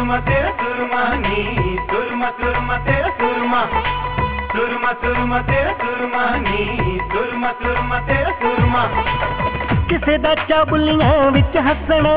सुरमा तेरा सुरमा नी सुरमा सुरमा तेरा सुरमा सुरमा सुरमा तेरा सुरमा नी सुरमा सुरमा तेरा सुरमा किसे दा चाबुलियां विच हसना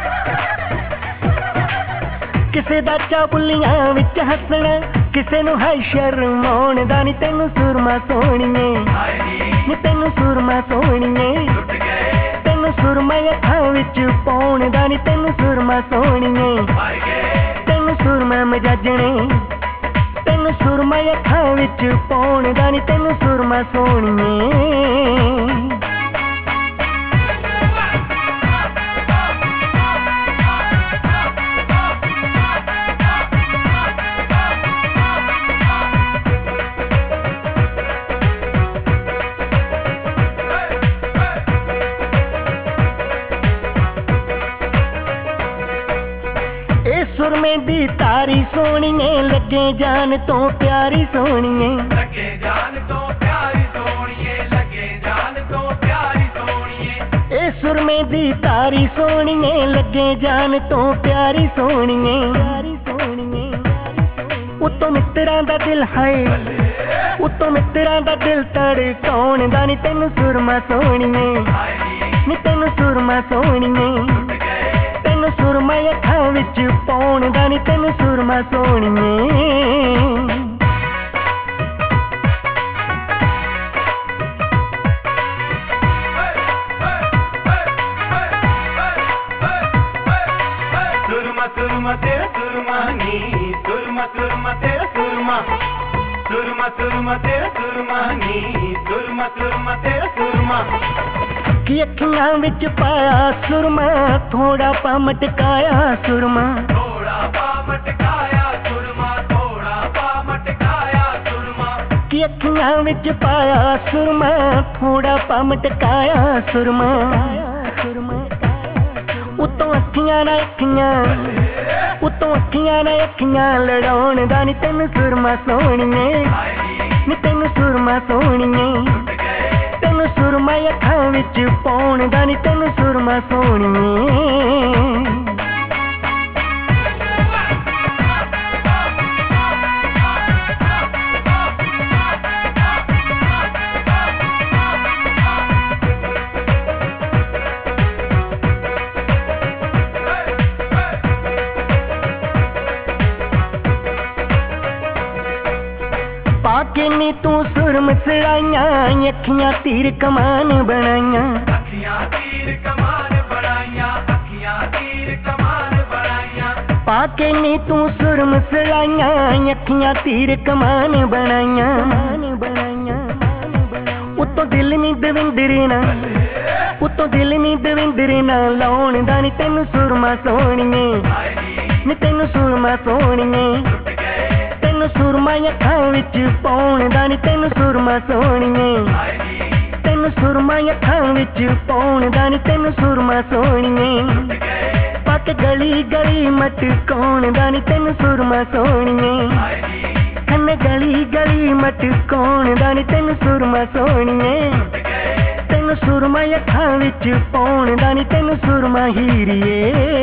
किसे दा चाबुलियां विच हसना किसे नूं है शर्माउण दा नी तैनूं सुरमा सोहणीए नी तैनूं सुरमा सोहणीए तैनूं सुरमा अखां विच पाउण दा नी तैनूं सुरमा सोहणीए तैनूं सुरमा मजाजणे तैनूं सुरमा अखां विच पाउण दा नी तैनूं सुरमा सोहणीए सुरमे दी तारी सोहणीए लगे जान तो प्यारी सोहणीए लगे जान तो प्यारी सोहणीए लगे जान तो प्यारी सोहणीए ए सुरमे दी तारी सोहणीए लगे जान तो प्यारी सोहणीए उत्तों मित्रां दा दिल है उत्तों मित्रां दा दिल धड़काउण दा नी तैनूं सुरमा सोहणीए नी तैनूं सुरमा सोहणीए तैनूं सुरमा अखां विच पाउण दा नी तैनूं सुरमा सोहणीए सुरमा सुरमा तेरा सुरमा नी सुरमा सुरमा तेरा सुरमा सुरमा सुरमा तेरा सुरमा नी सुरमा सुरमा तेरा सुरमा कि अखियां विच पाया सुरमा थोड़ा पा मटकाया सुरमा थोड़ा पा मटकाया सुरमा थोड़ा पा मटकाया सुरमा कि अखियां विच पाया सुरमा थोड़ा पा मटकाया सुरमा उत्तों अखियां ना अखियां उत्तों अखियां ना अखियां लड़ाउण दा नी तैनूं सुरमा सोहणीए नी तैनूं सुरमा सोहणीए तैनूं सुरमा अखां विच पाउण दा नी तैनूं सुरमा सोहणीए पाके नी तू सुरम सड़ाइयां अखियां तीर कमान बनाइयां अखियां तीर कमान बनाइयां अखियां तीर कमान बनाइयां पाके नी तू सुरम सड़ाइयां अखियां तीर कमान बनाइयां उत्तों दिल नी दविंदरे ना उत्तों दिल नी दविंदरे ना लाउण दा नी तैनूं सुरमा सोहणीए नी तैनूं सुरमा सोहणीए तैनूं सुरमा अखां विच पाउण दा नी तैनूं सुरमा सोहणीए तैनूं सुरमा अखां विच पाउण दा नी तैनूं सुरमा सोहणीए पक गली गली मटकाउण दा नी तैनूं सुरमा सोहणीए कन्ने गली गली मटकाउण दा नी तैनूं सुरमा सोहणीए तैनूं सुरमा अखां विच पाउण दा नी तैनूं सुरमा हीरीए